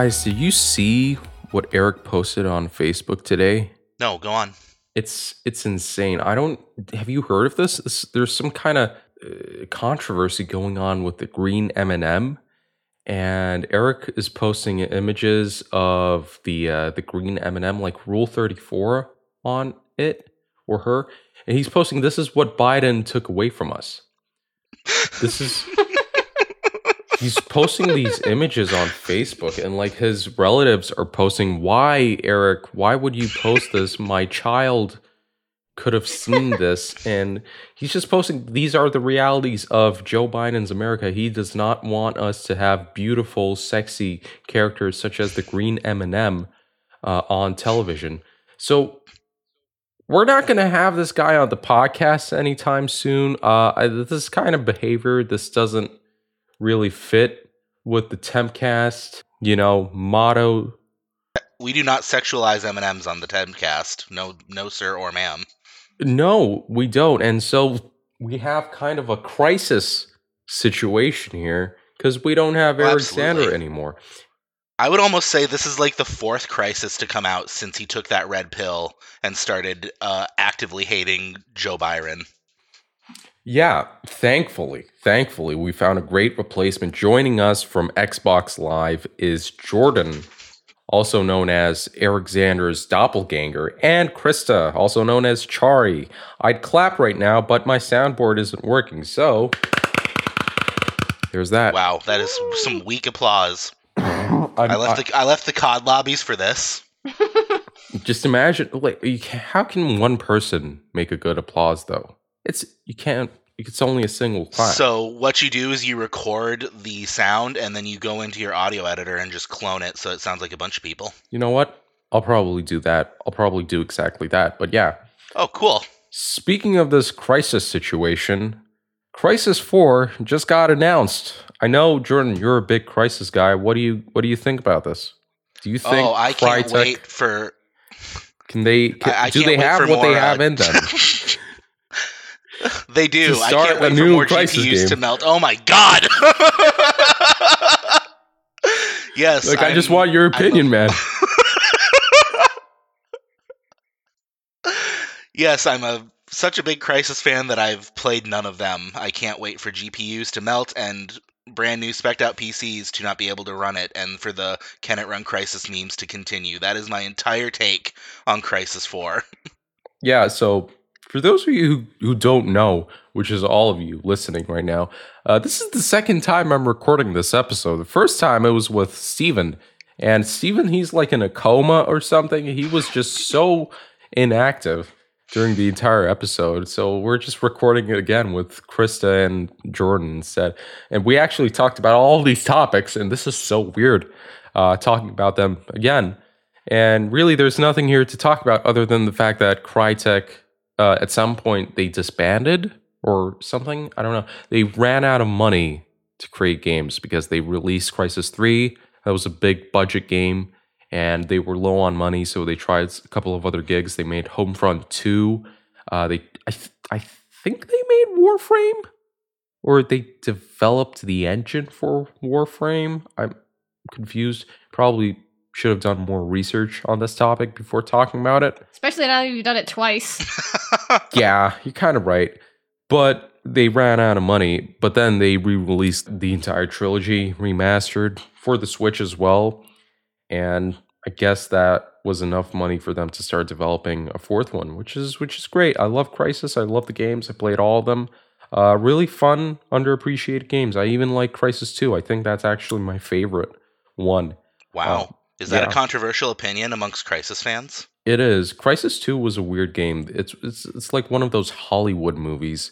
Guys, did you see what Eric posted on Facebook today? No, go on. It's insane. Have you heard of this? There's some kind of controversy going on with the green M&M, and Eric is posting images of the green M&M, like Rule 34 on it or her, and he's posting, "This is what Biden took away from us." This is He's posting these images on Facebook, and like his relatives are posting, "Why, Eric? Why would you post this? My child could have seen this." And he's just posting, these are the realities of Joe Biden's America. He does not want us to have beautiful, sexy characters such as the green M&M on television. So we're not going to have this guy on the podcast anytime soon. This kind of behavior, this doesn't really fit with the Tempcast, motto. We do not sexualize M&Ms on the Tempcast. No, sir or ma'am. No, we don't. And so we have kind of a crisis situation here because we don't have Eric Zander anymore. I would almost say this is like the fourth crisis to come out since he took that red pill and started actively hating Joe Biden. Yeah, thankfully, we found a great replacement. Joining us from Xbox Live is Jordan, also known as Eric Zander's doppelganger, and Krista, also known as Chari. I'd clap right now, but my soundboard isn't working, so there's that. Wow, that is some weak applause. I left the COD lobbies for this. Just imagine, how can one person make a good applause, though? It's only a single clap. So what you do is you record the sound and then you go into your audio editor and just clone it so it sounds like a bunch of people. You know what? I'll probably do that. I'll probably do exactly that. But yeah. Oh, cool. Speaking of this crisis situation, Crisis 4 just got announced. I know, Jordan, you're a big Crisis guy. What do you think about this? Do you think I can't wait for... do they have what they have in them? They do. I can't wait for more GPUs to melt. Oh my god! Yes. I just want your opinion, man. Yes, I'm such a big Crysis fan that I've played none of them. I can't wait for GPUs to melt and brand new spec'd out PCs to not be able to run it, and for the "can it run Crysis" memes to continue. That is my entire take on Crysis 4. Yeah, so for those of you who don't know, which is all of you listening right now, this is the second time I'm recording this episode. The first time it was with Steven. And Steven, he's like in a coma or something. He was just so inactive during the entire episode. So we're just recording it again with Krista and Jordan instead. And we actually talked about all these topics, and this is so weird talking about them again. And really, there's nothing here to talk about other than the fact that Crytek, at some point, they disbanded or something. I don't know. They ran out of money to create games because they released Crysis 3. That was a big budget game, and they were low on money, so they tried a couple of other gigs. They made Homefront 2. I think they made Warframe, or they developed the engine for Warframe. I'm confused. Probably should have done more research on this topic before talking about it. Especially now that you've done it twice. Yeah, you're kind of right. But they ran out of money. But then they re-released the entire trilogy, remastered for the Switch as well. And I guess that was enough money for them to start developing a fourth one, which is great. I love Crysis. I love the games. I played all of them. Really fun, underappreciated games. I even like Crysis 2. I think that's actually my favorite one. Wow. Is that a controversial opinion amongst Crysis fans? It is. Crysis 2 was a weird game. It's like one of those Hollywood movies.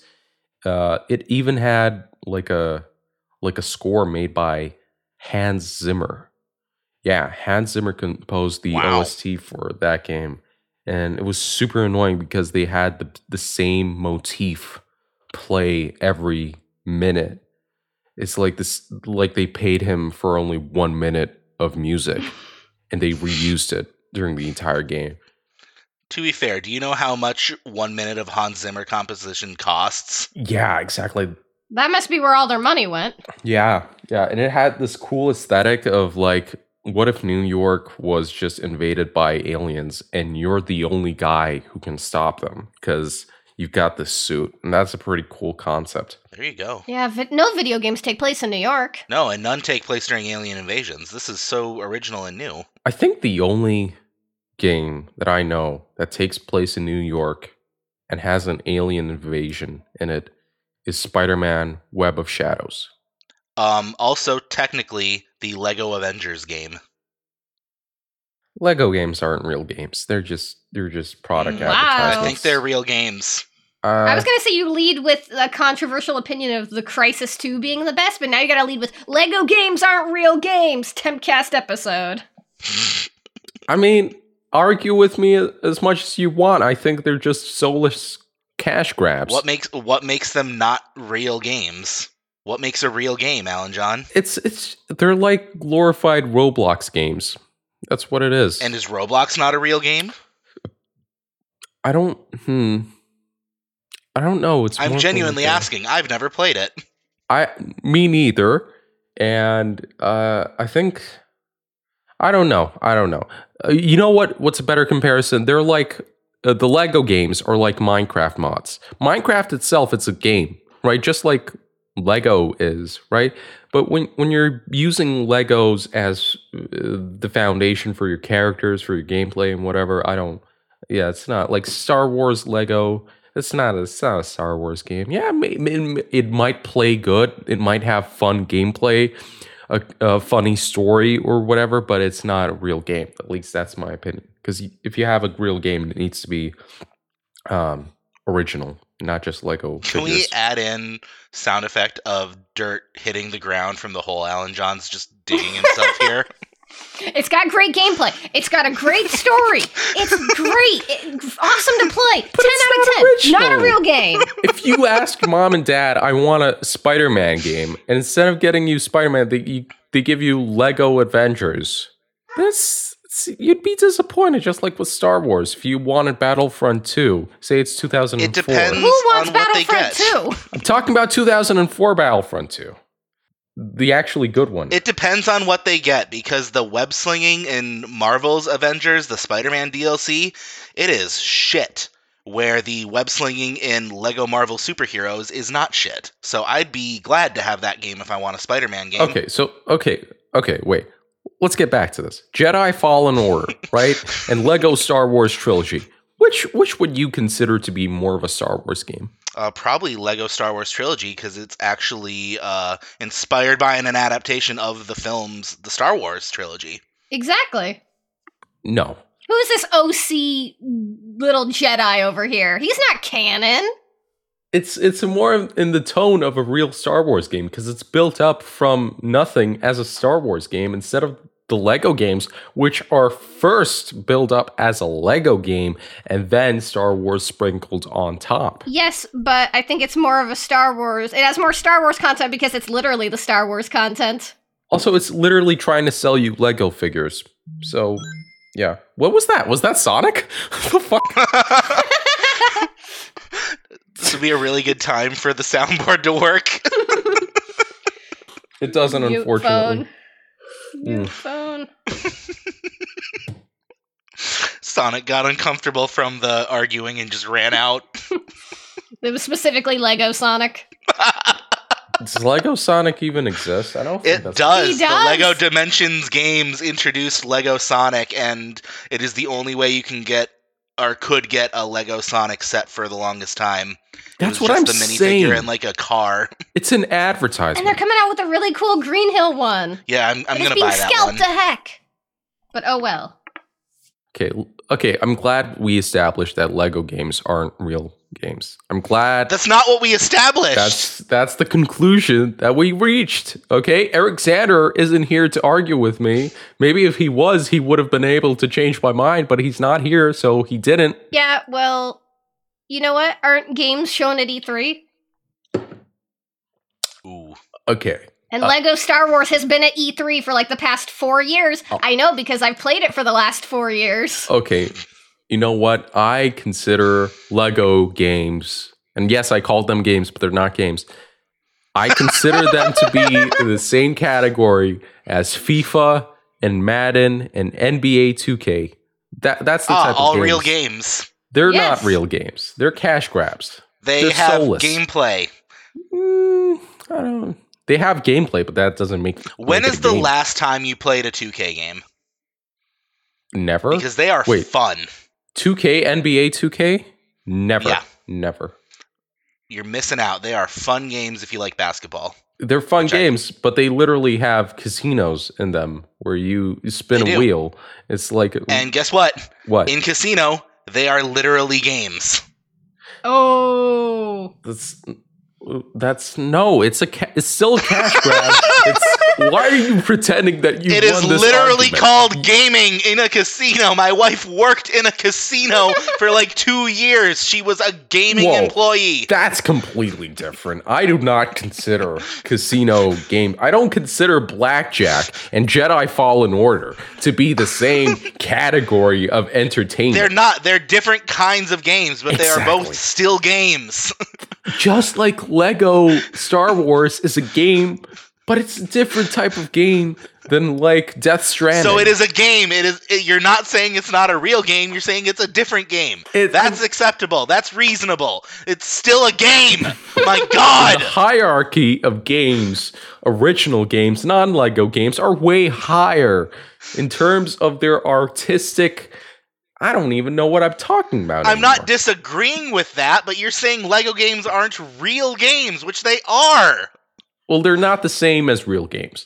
It even had like a score made by Hans Zimmer. Yeah, Hans Zimmer composed the OST for that game. And it was super annoying because they had the same motif play every minute. It's like this, like they paid him for only 1 minute of music. And they reused it during the entire game. To be fair, do you know how much 1 minute of Hans Zimmer composition costs? Yeah, exactly. That must be where all their money went. Yeah. And it had this cool aesthetic of like what if New York was just invaded by aliens and you're the only guy who can stop them because you've got this suit? And that's a pretty cool concept. There you go. Yeah, no video games take place in New York. No, and none take place during alien invasions. This is so original and new. I think the only game that I know that takes place in New York and has an alien invasion in it is Spider-Man Web of Shadows. Also, technically, the Lego Avengers game. Lego games aren't real games. They're just product Wow. advertisements. I think they're real games. I was going to say you lead with a controversial opinion of the Crysis 2 being the best, but now you got to lead with Lego games aren't real games. Tempcast episode. I mean, argue with me as much as you want. I think they're just soulless cash grabs. What makes them not real games? What makes a real game, Alan John? They're like glorified Roblox games. That's what it is. And is Roblox not a real game? I don't know. I'm genuinely asking. I've never played it. Me neither. And I think I don't know. You know what's a better comparison? They're like the Lego games are like Minecraft mods. Minecraft itself, it's a game, right? Just like Lego is, right? But when you're using Legos as the foundation for your characters, for your gameplay and whatever, it's not like Star Wars Lego. It's not a Star Wars game. Yeah, it might play good. It might have fun gameplay, a funny story or whatever, but it's not a real game. At least that's my opinion. Because if you have a real game, it needs to be original, not just Lego figures. Can we add in sound effect of dirt hitting the ground from the hole? Alan John's just digging himself here. It's got great gameplay. It's got a great story. It's great. Awesome to play. 10 out of 10. Not a real game. If you ask mom and dad, I want a Spider-Man game, and instead of getting you Spider-Man, they give you Lego Avengers. You'd be disappointed, just like with Star Wars. If you wanted Battlefront 2, say it's 2004. It depends. Who wants on what they Battlefront get. 2? I'm talking about 2004 Battlefront 2. The actually good one. It depends on what they get, because the web slinging in Marvel's Avengers, the Spider-Man DLC, it is shit. Where the web slinging in Lego Marvel Superheroes is not shit. So I'd be glad to have that game if I want a Spider-Man game. Okay, wait. Let's get back to this. Jedi Fallen Order, right? And Lego Star Wars Trilogy. Which would you consider to be more of a Star Wars game? Probably Lego Star Wars Trilogy, because it's actually inspired by an adaptation of the films, the Star Wars Trilogy. Exactly. No. Who's this OC little Jedi over here? He's not canon. It's more in the tone of a real Star Wars game, because it's built up from nothing as a Star Wars game instead of the Lego games, which are first built up as a Lego game and then Star Wars sprinkled on top. Yes, but I think it's more of a Star Wars. It has more Star Wars content because it's literally the Star Wars content. Also, it's literally trying to sell you Lego figures. So, yeah. What was that? Was that Sonic? The fuck? This would be a really good time for the soundboard to work. It doesn't, Mute unfortunately. Mute phone. Sonic got uncomfortable from the arguing and just ran out. It was specifically Lego Sonic. Does Lego Sonic even exist? I don't think It does. He does. The Lego Dimensions games introduced Lego Sonic, and it is the only way you can get or could get a Lego Sonic set for the longest time. That's it was what just I'm the minifigure saying. and like a car. It's an And they're advertisement. coming out with a really cool Green Hill one. Yeah, I'm It's gonna being buy that scalped one. to heck. But oh well. Okay, I'm glad we established that Lego games aren't real games. I'm glad That's not what we established. that's the conclusion that we reached. Okay, Eric Xander isn't here to argue with me. Maybe if he was, he would have been able to change my mind, but he's not here, so he didn't. Yeah, well, you know what? Aren't games shown at E3? Ooh. Okay. And Lego Star Wars has been at E3 for like the past 4 years. Oh. I know because I've played it for the last 4 years. Okay. You know what? I consider Lego games, and yes, I called them games, but they're not games. I consider them to be in the same category as FIFA and Madden and NBA 2K. That's the type of all games. real games. They're Yes. not real games. They're cash grabs. They They're have soulless. gameplay. I don't. They have gameplay, but that doesn't make. When make it is a the game. last time you played a 2K game? Never. Because they are Wait. fun. 2K NBA 2K. Never. Yeah. Never. You're missing out. They are fun games if you like basketball. They're fun Which I- games, but they literally have casinos in them where you spin They a do. wheel. It's like And guess what? what? In Casino, they are literally games. Oh. That's no. It's it's still a cash grab. Why are you pretending that you? It is won this literally argument? called gaming in a casino. My wife worked in a casino for like 2 years. She was a gaming Whoa. employee. That's completely different. I do not consider casino game. I don't consider blackjack and Jedi Fallen Order to be the same category of entertainment. They're not. They're different kinds of games, but they are Exactly. both still games. Just like Lego Star Wars is a game, but it's a different type of game than like Death Stranding. So it is a game. You're not saying it's not a real game. You're saying it's a different game. That's acceptable. That's reasonable. It's still a game. My The God. hierarchy of games, original games, non-Lego games, are way higher in terms of their artistic. I don't even know what I'm talking about. I'm anymore. not disagreeing with that, but you're saying Lego games aren't real games, which they are. Well, they're not the same as real games.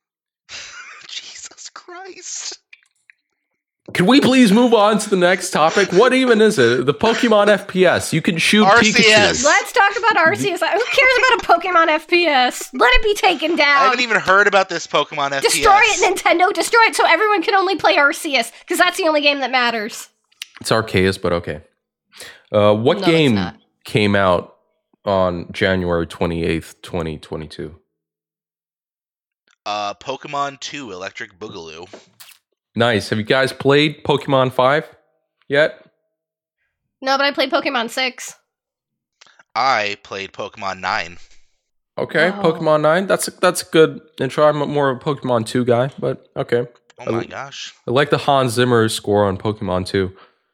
Jesus Christ. Can we please move on to the next topic? What even is it? The Pokemon FPS. You can shoot RCS. Pikachu. Let's talk about Arceus. Who cares about a Pokemon FPS? Let it be taken down. I haven't even heard about this Pokemon FPS. Destroy it, Nintendo. Destroy it so everyone can only play Arceus, because that's the only game that matters. It's Arceus, but okay. What No, it's game not. came out on January 28th, 2022? Pokemon 2 Electric Boogaloo. Nice. Have you guys played Pokemon 5 yet? No, but I played Pokemon 6. I played Pokemon 9. Okay, Oh. Pokemon 9. That's a good intro. I'm more of a Pokemon 2 guy, but okay. Oh my gosh. I like the Hans Zimmer score on Pokemon 2.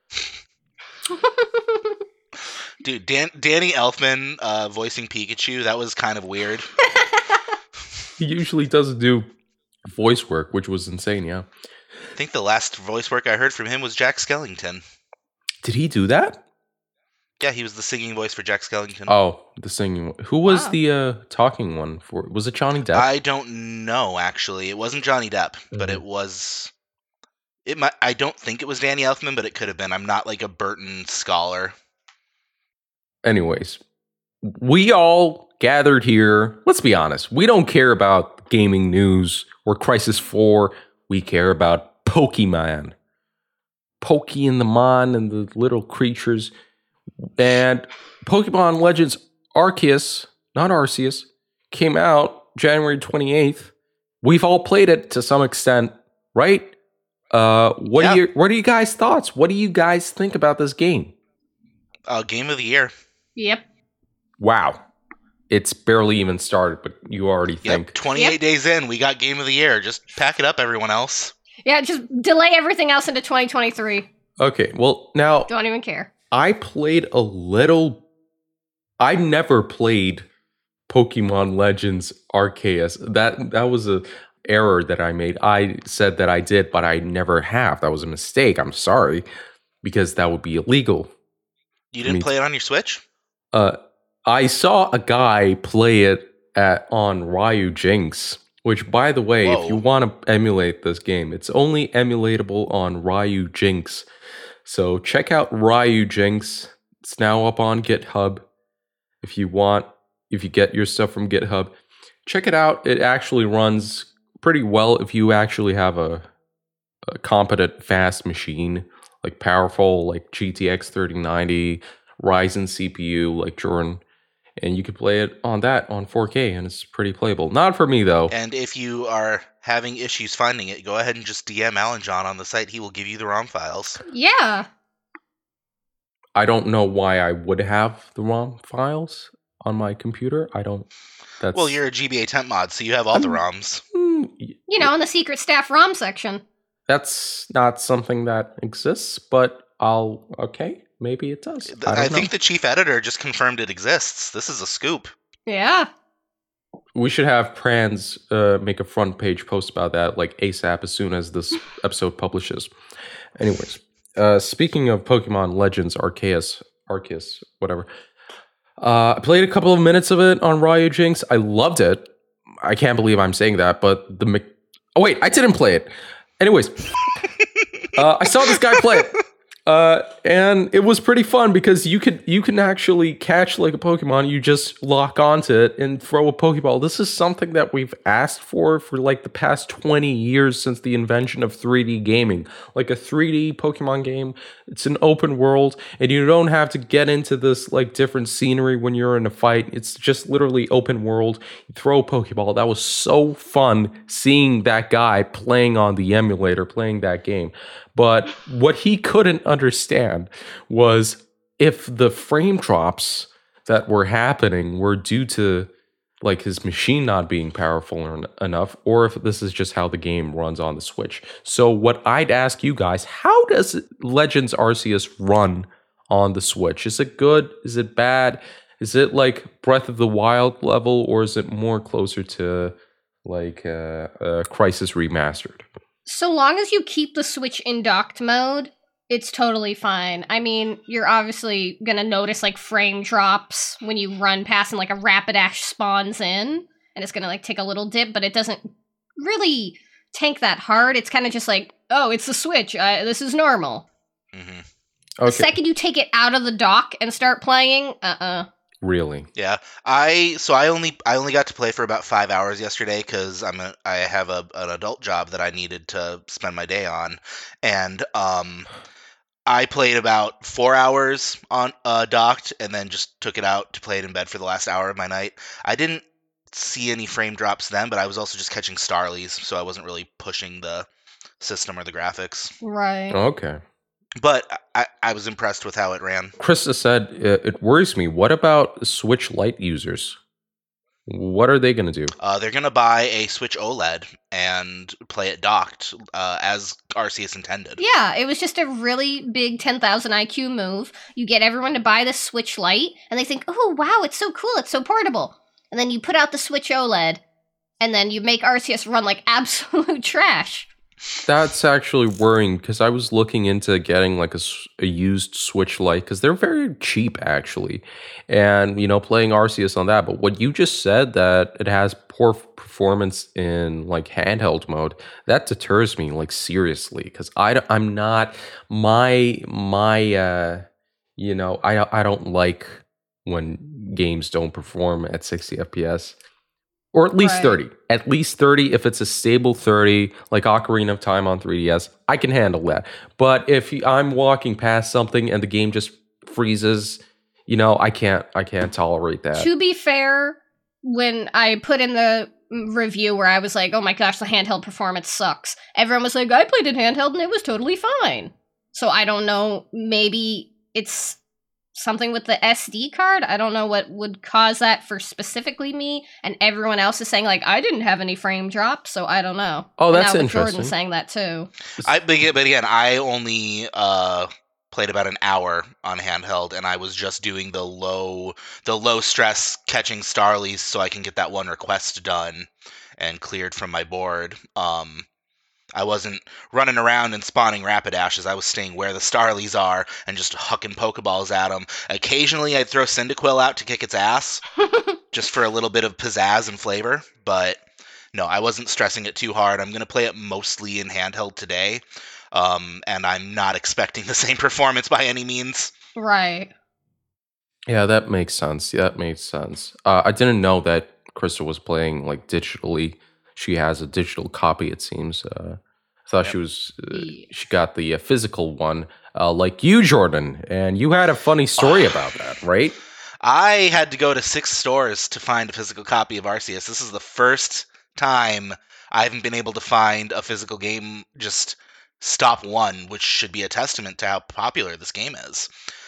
Dude, Danny Elfman voicing Pikachu, that was kind of weird. He usually doesn't do voice work, which was insane, yeah. I think the last voice work I heard from him was Jack Skellington. Did he do that? Yeah, he was the singing voice for Jack Skellington. Oh, the singing one. Who was Wow. the talking one for? Was it Johnny Depp? I don't know, actually. It wasn't Johnny Depp, but Mhm. it was... I don't think it was Danny Elfman, but it could have been. I'm not like a Burton scholar. Anyways, we all gathered here. Let's be honest. We don't care about gaming news or Crisis 4. We care about Pokemon. Pokey in the Mon and the little creatures. And Pokemon Legends Arceus, not Arceus, came out January 28th. We've all played it to some extent, right? What Yeah. are you guys' thoughts? What do you guys think about this game? Game of the year. Yep. Wow. It's barely even started, but you already think. Yep, 28 days in, we got Game of the Year. Just pack it up, everyone else. Yeah, just delay everything else into 2023. Okay, well, now Don't even care. I played a little. I never played Pokemon Legends Arceus. That was a error that I made. I said that I did, but I never have. That was a mistake. I'm sorry, because that would be illegal. You didn't Me play it on your Switch? I saw a guy play it on Ryu Jinx, which, by the way, Whoa. if you want to emulate this game, it's only emulatable on Ryu Jinx. So check out Ryu Jinx. It's now up on GitHub. If you get your stuff from GitHub, check it out. It actually runs pretty well if you actually have a competent, fast machine, like powerful, like GTX 3090, Ryzen CPU, like Jordan. And you can play it on that on 4K, and it's pretty playable. Not for me, though. And if you are having issues finding it, go ahead and just DM Alan John on the site. He will give you the ROM files. Yeah. I don't know why I would have the ROM files on my computer. I don't. That's Well, you're a GBA temp mod, so you have all the ROMs. something? You know, in the secret staff ROM section. That's not something that exists, but okay, maybe it does. I think the chief editor just confirmed it exists. This is a scoop. Yeah. We should have Prans make a front page post about that, like ASAP, as soon as this episode publishes. Anyways, speaking of Pokemon Legends Arceus, whatever. I played a couple of minutes of it on Ryujinx. I loved it. I can't believe I'm saying that, but oh wait, I didn't play it. Anyways, I saw this guy play it. And it was pretty fun because you can actually catch like a Pokemon. You just lock onto it and throw a Pokeball. This is something that we've asked for like the past 20 years since the invention of 3D gaming. Like a 3D Pokemon game. It's an open world and you don't have to get into this like different scenery when you're in a fight. It's just literally open world. You throw a Pokeball. That was so fun seeing that guy playing on the emulator, playing that game. But what he couldn't understand was if the frame drops that were happening were due to like his machine not being powerful enough, or if this is just how the game runs on the Switch. So what I'd ask you guys, how does Legends Arceus run on the Switch? Is it good? Is it bad? Is it like Breath of the Wild level, or is it more closer to like Crisis Remastered? So long as you keep the Switch in docked mode, it's totally fine. I mean, you're obviously gonna notice like frame drops when you run past and like a Rapidash spawns in, and it's gonna like take a little dip, but it doesn't really tank that hard. It's kind of just like, oh, it's the Switch. This is normal. Mm-hmm. Okay. The second you take it out of the dock and start playing, Really? Yeah, I only got to play for about 5 hours yesterday because I have an adult job that I needed to spend my day on, and I played about 4 hours on docked, and then just took it out to play it in bed for the last hour of my night. I didn't see any frame drops then, but I was also just catching Starlies, so I wasn't really pushing the system or the graphics. right. Okay. But I was impressed with how it ran. Krista said, it worries me. What about Switch Lite users? What are they going to do? They're going to buy a Switch OLED and play it docked, as Arceus intended. Yeah, it was just a really big 10,000 IQ move. You get everyone to buy the Switch Lite, and they think, oh, wow, it's so cool, it's so portable. And then you put out the Switch OLED, and then you make Arceus run like absolute trash. That's actually worrying because I was looking into getting like a used Switch Lite because they're very cheap actually, and playing Arceus on that. But what you just said that it has poor performance in like handheld mode, that deters me like seriously because I'm not I don't like when games don't perform at 60 FPS. Or at least 30. At least 30. If it's a stable 30, like Ocarina of Time on 3DS, I can handle that. But if I'm walking past something and the game just freezes, I can't tolerate that. To be fair, when I put in the review where I was like, oh my gosh, the handheld performance sucks, everyone was like, I played it handheld and it was totally fine. So I don't know, maybe it's something with the SD card. I don't know what would cause that for specifically me, and everyone else is saying like I didn't have any frame drops, so I don't know. Oh, that's and interesting. Jordan saying that too. But again, I only played about an hour on handheld, and I was just doing the low stress catching Starlies so I can get that one request done and cleared from my board. I wasn't running around and spawning Rapidashes. I was staying where the Starlies are and just hucking Pokeballs at them. Occasionally, I'd throw Cyndaquil out to kick its ass, just for a little bit of pizzazz and flavor. But no, I wasn't stressing it too hard. I'm going to play it mostly in handheld today, and I'm not expecting the same performance by any means. Right. Yeah, that makes sense. I didn't know that Krista was playing like digitally. She has a digital copy, it seems. I thought she got the physical one, like you, Jordan. And you had a funny story about that, right? I had to go to 6 stores to find a physical copy of Arceus. This is the first time I haven't been able to find a physical game just stop one, which should be a testament to how popular this game is.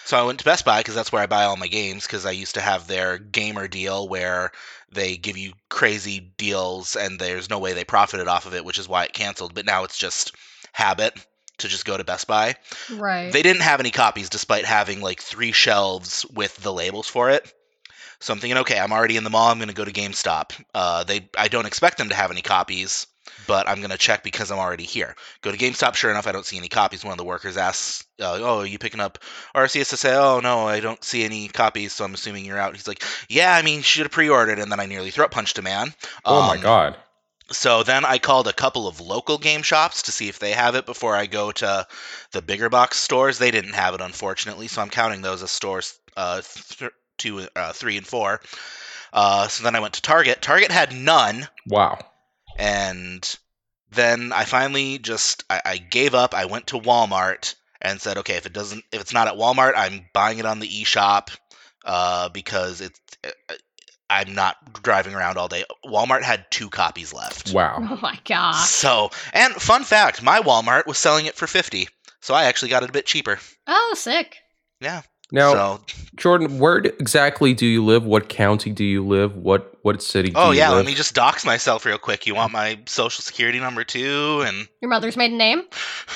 So I went to Best Buy because that's where I buy all my games, because I used to have their gamer deal where they give you crazy deals and there's no way they profited off of it, which is why it canceled. But now it's just habit to just go to Best Buy. Right. They didn't have any copies despite having like 3 shelves with the labels for it. So I'm thinking, okay, I'm already in the mall. I'm going to go to GameStop. I don't expect them to have any copies, but I'm going to check because I'm already here. Go to GameStop. Sure enough, I don't see any copies. One of the workers asks, "Oh, are you picking up RCS?" I say, "Oh no, I don't see any copies." So I'm assuming you're out. He's like, "Yeah, I mean, you should have pre-ordered." And then I nearly throat punched a man. Oh my god. So then I called a couple of local game shops to see if they have it before I go to the bigger box stores. They didn't have it, unfortunately. So I'm counting those as stores 2, 3, and 4. So then I went to Target. Target had none. Wow. And then I finally I gave up. I went to Walmart and said, okay, if it's not at Walmart, I'm buying it on the eShop because I'm not driving around all day. Walmart had 2 copies left. Wow. Oh my gosh. So, and fun fact, my Walmart was selling it for $50. So I actually got it a bit cheaper. Oh, sick. Yeah. Now, So, Jordan, where exactly do you live? What county do you live? What city do you live? let me just dox myself real quick. You want my social security number too? And Your mother's maiden name?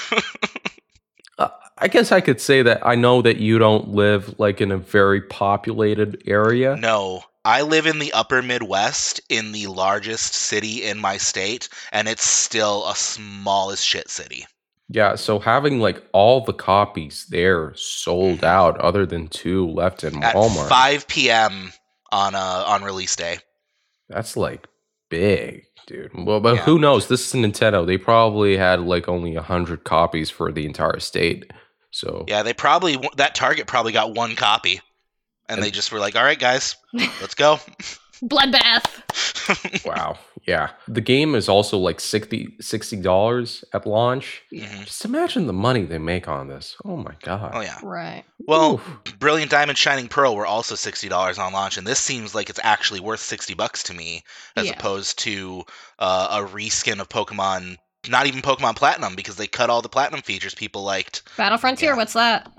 I guess I could say that I know that you don't live like in a very populated area. No, I live in the upper Midwest in the largest city in my state, and it's still a small as shit city. Yeah, so having like all the copies there sold out, other than 2 left in At Walmart, 5 p.m. on release day. that's like big, dude. Well, but Yeah. who knows? This is Nintendo. They probably had like only 100 copies for the entire state. So Yeah, that Target probably got 1 copy, and they just were like, "All right, guys, let's go." Bloodbath. wow, yeah. The game is also like $60 at launch. Mhm. Just imagine the money they make on this. Oh my god. Oh yeah. Right. Well, Oof. Brilliant Diamond Shining Pearl were also $60 on launch, and this seems like it's actually worth $60 to me, as Yeah. opposed to a reskin of Pokemon. Not even Pokemon Platinum, because they cut all the Platinum features people liked. Battle Frontier, Yeah. what's that?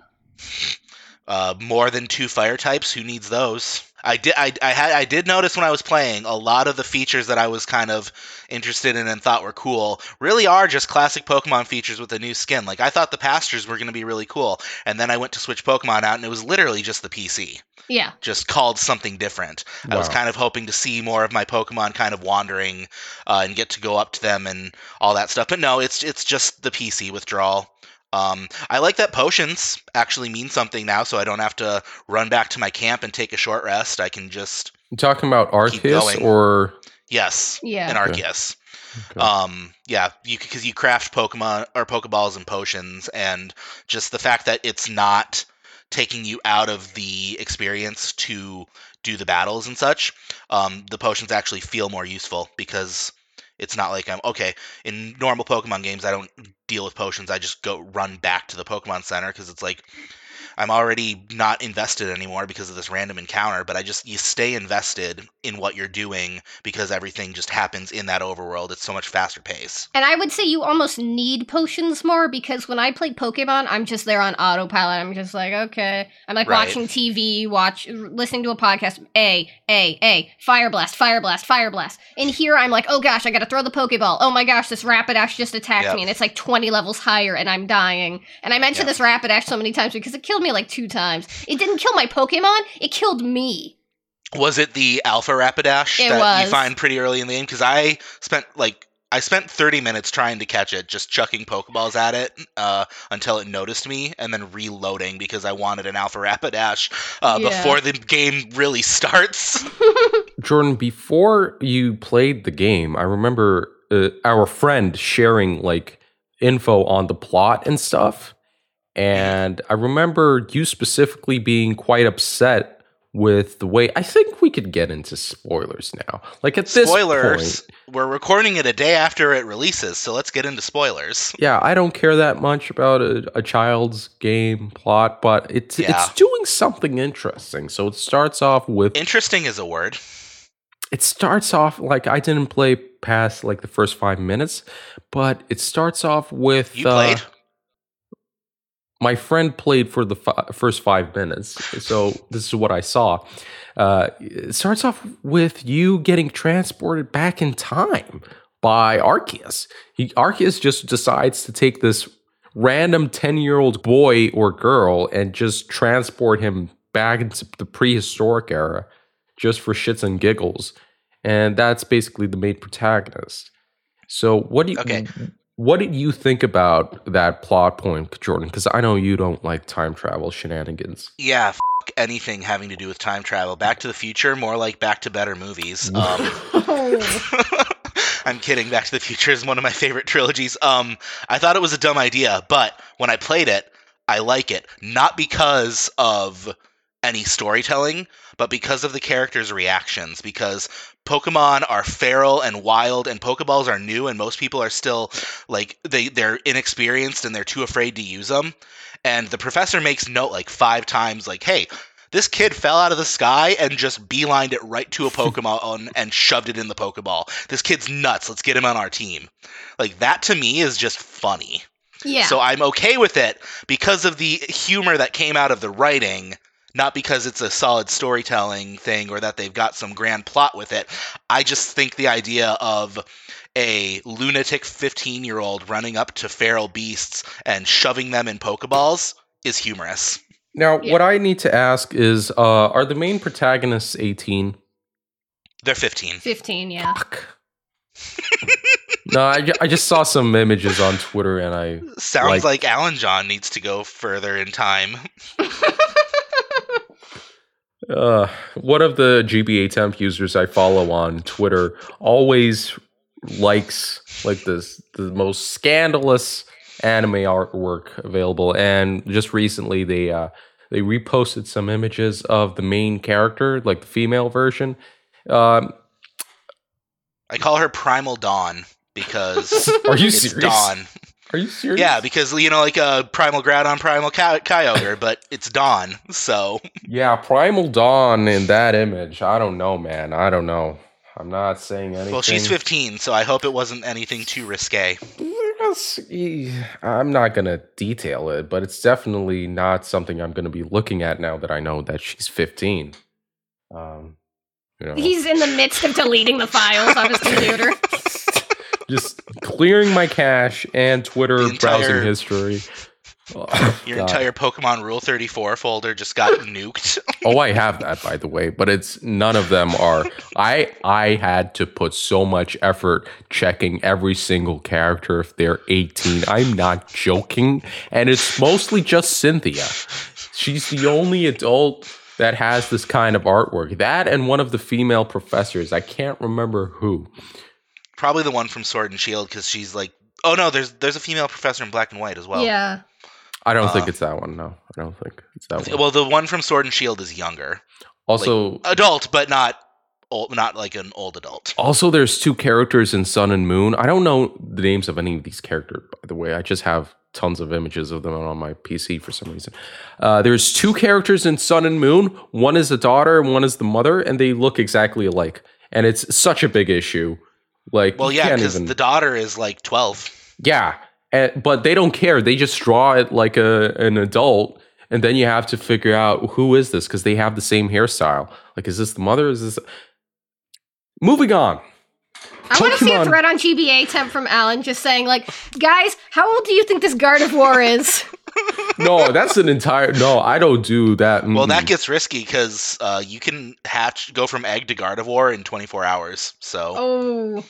More than 2 fire types. Who needs those? I did notice when I was playing, a lot of the features that I was kind of interested in and thought were cool really are just classic Pokemon features with a new skin. Like, I thought the pastures were going to be really cool, and then I went to switch Pokemon out, and it was literally just the PC, Yeah. just called something different. I was Wow. kind of hoping to see more of my Pokemon kind of wandering and get to go up to them and all that stuff. But no, it's just the PC withdrawal. I like that potions actually mean something now, so I don't have to run back to my camp and take a short rest. I can just You talking about Keep Arceus going. or yes, Yeah. an Okay. Arceus. Okay. Yeah, because you craft Pokemon or Pokeballs and potions, and just the fact that it's not taking you out of the experience to do the battles and such. The potions actually feel more useful because it's not like I'm okay in normal Pokemon games. I don't deal with potions. I just go run back to the Pokemon Center because it's like I'm already not invested anymore because of this random encounter, but you stay invested in what you're doing because everything just happens in that overworld. It's so much faster pace. And I would say you almost need potions more because when I play Pokemon, I'm just there on autopilot. I'm just like, okay. I'm like Right. watching TV, listening to a podcast. Fire blast, fire blast, fire blast. In here, I'm like, oh gosh, I gotta throw the Pokeball. Oh my gosh, this Rapidash just attacked Yep. me, and it's like 20 levels higher, and I'm dying. And I mentioned Yep. this Rapidash so many times because it killed me like 2 times. It didn't kill my Pokemon, it killed me. Was it the Alpha Rapidash It that you was. find pretty early in the game? Because I spent 30 minutes trying to catch it, just chucking Pokeballs at it until it noticed me, and then reloading because I wanted an Alpha Rapidash Yeah. before the game really starts. Jordan, before you played the game, I remember our friend sharing like info on the plot and stuff. And I remember you specifically being quite upset with the way. I think we could get into spoilers now. Like at this Spoilers. point, We're recording it a day after it releases, so let's get into spoilers. yeah, I don't care that much about a child's game plot, but it's doing something interesting. So it starts off with Interesting is a word. it starts off like I didn't play past like the first 5 minutes, but it starts off with You played? my friend played for the first 5 minutes, so this is what I saw. It starts off with you getting transported back in time by Arceus. Arceus just decides to take this random 10-year-old boy or girl and just transport him back into the prehistoric era just for shits and giggles. And that's basically the main protagonist. So what did you think about that plot point, Jordan? Because I know you don't like time travel shenanigans. Yeah, anything having to do with time travel. Back to the Future, more like Back to Better movies. I'm kidding. Back to the Future is one of my favorite trilogies. I thought it was a dumb idea, but when I played it, I like it. Not because of any storytelling, but because of the characters' reactions. Because Pokemon are feral and wild, and Pokeballs are new, and most people are still, like, they're inexperienced and they're too afraid to use them. And the professor makes note, like, 5 times, like, hey, this kid fell out of the sky and just beelined it right to a Pokemon and shoved it in the Pokeball. This kid's nuts. Let's get him on our team. Like, that to me is just funny. Yeah. So I'm okay with it because of the humor that came out of the writing, not because it's a solid storytelling thing or that they've got some grand plot with it. I just think the idea of a lunatic 15-year-old running up to feral beasts and shoving them in Pokeballs is humorous. Now, what I need to ask is, are the main protagonists 18? They're 15. 15, yeah. Fuck. No, I just saw some images on Twitter and I... Sounds like Alan John needs to go further in time. One of the GBA temp users I follow on Twitter always likes like the most scandalous anime artwork available, and just recently they reposted some images of the main character, like the female version. I call her Primal Dawn because Are you it's serious? Dawn. Are you serious? Yeah, because, you know, like a Primal Groudon, Primal Kyogre, but it's Dawn, so... Yeah, Primal Dawn in that image. I don't know, man. I don't know. I'm not saying anything. Well, she's 15, so I hope it wasn't anything too risque. I'm not going to detail it, but it's definitely not something I'm going to be looking at now that I know that she's 15. You know. He's in the midst of deleting the files on his computer. Just clearing my cache and Twitter browsing history. Your entire Pokemon Rule 34 folder just got nuked. Oh, I have that, by the way, but it's none of them are. I had to put so much effort checking every single character if they're 18. I'm not joking, and it's mostly just Cynthia. She's the only adult that has this kind of artwork. That and one of the female professors. I can't remember who. Probably the one from Sword and Shield, because she's like... Oh, no, there's a female professor in Black and White as well. Yeah. I don't think it's that one. No, I don't think it's that one. Well, the one from Sword and Shield is younger. Also, like, adult, but not old, not like an old adult. Also, there's 2 characters in Sun and Moon. I don't know the names of any of these characters, by the way. I just have tons of images of them on my PC for some reason. There's 2 characters in Sun and Moon. One is the daughter and one is the mother, and they look exactly alike. And it's such a big issue. Like, well, yeah, because the daughter is like 12. Yeah. But they don't care. They just draw it like an adult, and then you have to figure out who is this because they have the same hairstyle. Like, is this the mother? Is this? Moving on. I want to see a thread on GBA temp from Alan just saying, like, guys, how old do you think this Gardevoir is? No, that's an entire... No, I don't do that. Well, that gets risky because you can go from egg to Gardevoir in 24 hours. So. Oh.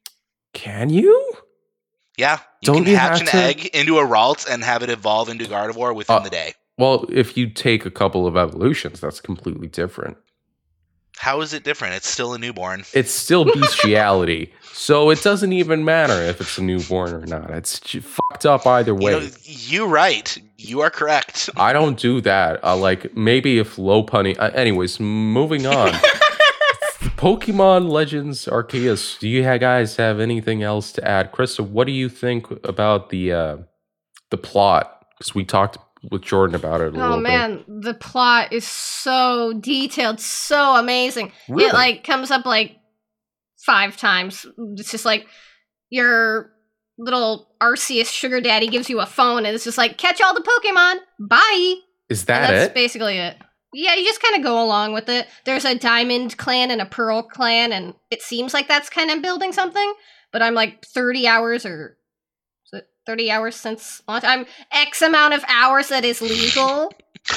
Can you? Yeah, you can hatch an egg into a Ralt and have it evolve into Gardevoir within the day. Well, if you take a couple of evolutions, that's completely different. How is it different? It's still a newborn. It's still bestiality, so it doesn't even matter if it's a newborn or not. It's fucked up either way. You're right. You are correct. I don't do that. Like, maybe if Lopunny... anyways, moving on. Pokemon Legends Arceus. Do you guys have anything else to add? Krista, what do you think about the plot? Because we talked with Jordan about it a little bit. Oh man, the plot is so detailed, so amazing. Really? It like comes up like 5 times. It's just like you're little Arceus sugar daddy gives you a phone and it's just like, catch all the Pokemon, bye. Is that and that's it? basically it. Yeah, you just kind of go along with it. There's a Diamond clan and a Pearl clan, and it seems like that's kind of building something, but I'm like 30 hours or... is it 30 hours since launch? I'm X amount of hours that is legal.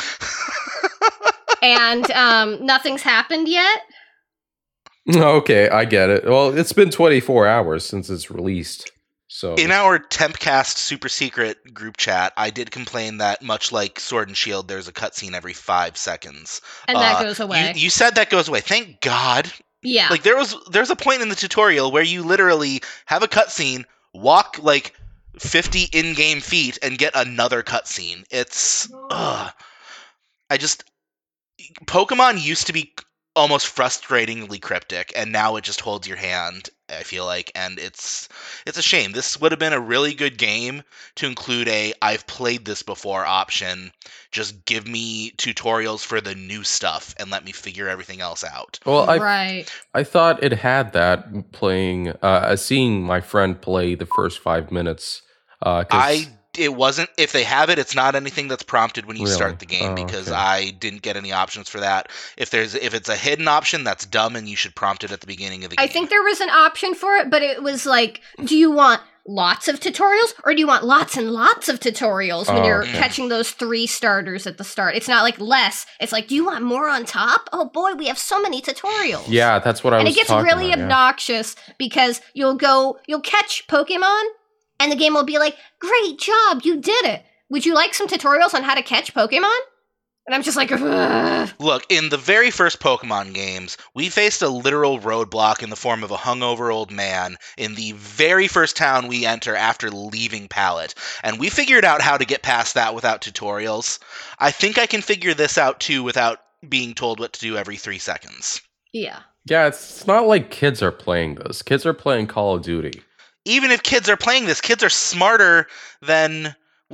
And nothing's happened yet. Okay, I get it. Well, it's been 24 hours since it's released. So In our Tempcast super secret group chat, I did complain that much like Sword and Shield, there's a cutscene every 5 seconds. And that goes away. You said that goes away. Thank God. Yeah. Like there's a point in the tutorial where you literally have a cutscene, walk like 50 in-game feet, and get another cutscene. It's Pokemon used to be almost frustratingly cryptic, and now it just holds your hand, I feel like, and it's a shame. This would have been a really good game to include a I've played this before option. Just give me tutorials for the new stuff and let me figure everything else out. well, right. I thought it had that playing, seeing my friend play the first 5 minutes. It wasn't. If they have it, it's not anything that's prompted when you Really? start the game, because Okay. I didn't get any options for that. If it's a hidden option, that's dumb, and you should prompt it at the beginning of the game. I think there was an option for it, but it was like, do you want lots of tutorials or do you want lots and lots of tutorials when you're Okay. catching those 3 starters at the start? It's not like less. It's like, do you want more on top? Oh boy, we have so many tutorials. Yeah, that's what I And was it gets talking really about, yeah. obnoxious because you'll catch Pokemon and the game will be like, great job, you did it. Would you like some tutorials on how to catch Pokemon? And I'm just like, ugh. Look, in the very first Pokemon games, we faced a literal roadblock in the form of a hungover old man in the very first town we enter after leaving Pallet. And we figured out how to get past that without tutorials. I think I can figure this out too without being told what to do every 3 seconds. Yeah. Yeah, it's not like kids are playing this. Kids are playing Call of Duty. Even if kids are playing this, kids are smarter than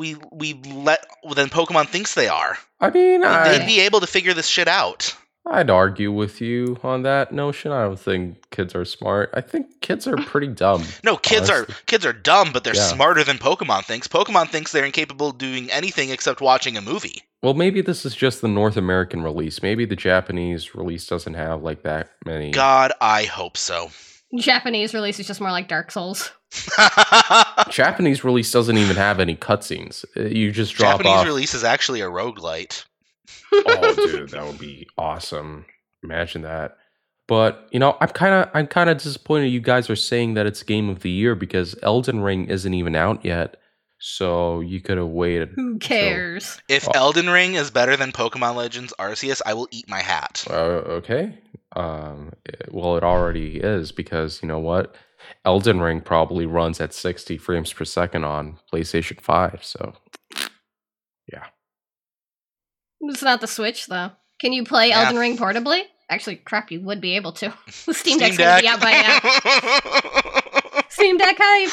than Pokemon thinks they are. I mean, They'd be able to figure this shit out. I'd argue with you on that notion. I don't think kids are smart. I think kids are pretty dumb. No, kids are dumb, but they're Yeah. smarter than Pokemon thinks. Pokemon thinks they're incapable of doing anything except watching a movie. Well, maybe this is just the North American release. Maybe the Japanese release doesn't have like that many. God, I hope so. Japanese release is just more like Dark Souls. Japanese release doesn't even have any cutscenes. You just drop Japanese off. release is actually a roguelite. Oh, dude, that would be awesome. Imagine that. But I'm kind of disappointed you guys are saying that it's Game of the Year because Elden Ring isn't even out yet. So you could have waited. Who cares? If Elden Ring is better than Pokemon Legends Arceus, I will eat my hat. Okay. Well, it already is because you know what? Elden Ring probably runs at 60 frames per second on PlayStation 5. So, yeah. It's not the Switch, though. Can you play Yeah. Elden Ring portably? Actually, crap, you would be able to. The Steam Deck's gonna be out by now. Steam Deck hype!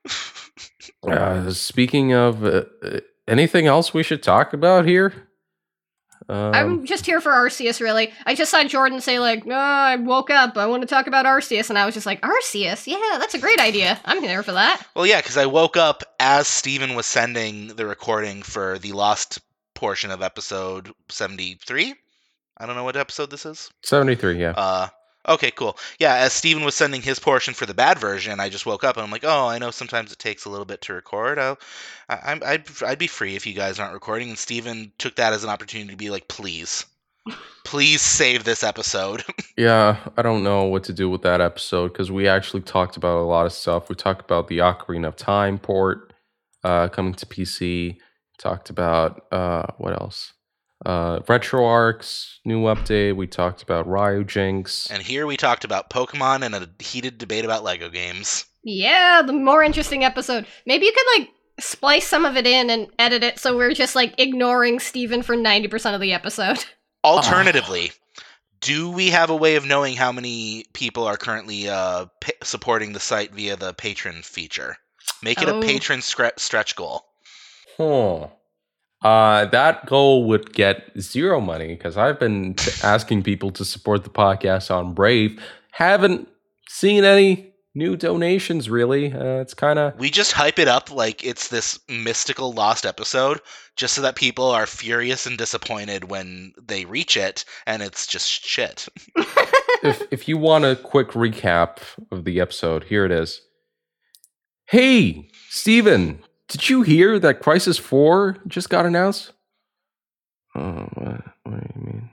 Speaking of anything else we should talk about here? I'm just here for Arceus, really. I just saw Jordan say, like, I woke up, I want to talk about Arceus, and I was just like, Arceus? Yeah, that's a great idea. I'm here for that. Well, yeah, because I woke up as Steven was sending the recording for the lost portion of episode 73. I don't know what episode this is. 73, yeah. Okay, cool. Yeah, as Steven was sending his portion for the bad version, I just woke up and I'm like, oh, I know sometimes it takes a little bit to record. I'd be free if you guys aren't recording. And Steven took that as an opportunity to be like, please save this episode. Yeah, I don't know what to do with that episode because we actually talked about a lot of stuff. We talked about the Ocarina of Time port coming to PC. Talked about what else? RetroArx, new update. We talked about Ryujinx. And here we talked about Pokemon and a heated debate about Lego games. Yeah, the more interesting episode. Maybe you could, like, splice some of it in and edit it so we're just, like, ignoring Steven for 90% of the episode. Alternatively, do we have a way of knowing how many people are currently supporting the site via the patron feature? Make it a patron stretch goal. Huh. That goal would get 0 money because I've been asking people to support the podcast on Brave. Haven't seen any new donations, really. It's kind of... We just hype it up like it's this mystical lost episode, just so that people are furious and disappointed when they reach it, and it's just shit. if you want a quick recap of the episode, here it is. Hey, Steven, did you hear that Crisis 4 just got announced? Oh, what do you mean?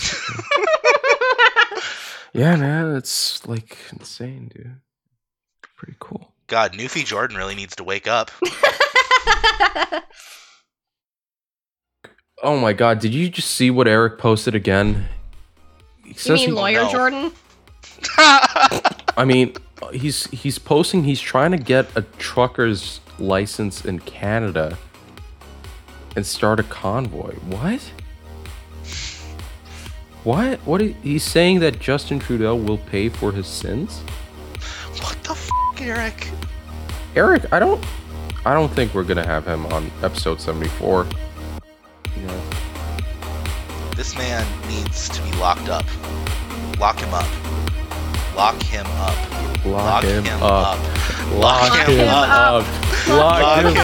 Yeah, man, it's like insane, dude. Pretty cool. God, Newfie Jordan really needs to wake up. Oh my god, did you just see what Eric posted again? You mean Lawyer no. Jordan? I mean, he's posting, he's trying to get a trucker's license in Canada and start a convoy. What? He's saying that Justin Trudeau will pay for his sins? What the f***, Eric? Eric, I don't think we're gonna have him on episode 74. You know. This man needs to be locked up. Lock him up. Lock him up. Lock him up. Lock him up. Lock him